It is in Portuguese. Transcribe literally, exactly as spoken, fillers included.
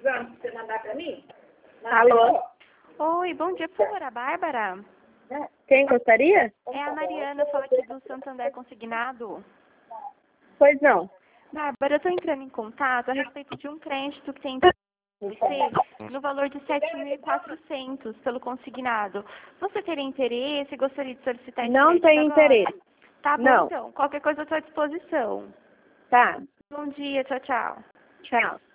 precisando pra você mandar pra mim? Alô? Oi, bom dia, por favor, a Bárbara? Quem gostaria? É a Mariana, fala aqui do Santander Consignado. Pois não. Bárbara, eu estou entrando em contato a respeito de um crédito que tem você no valor de sete mil e quatrocentos pelo consignado. Você teria interesse? Gostaria de solicitar esse Não crédito tenho agora? interesse. Tá bom, Não. então. Qualquer coisa à sua disposição. Tá. Bom dia, tchau, tchau. Tchau.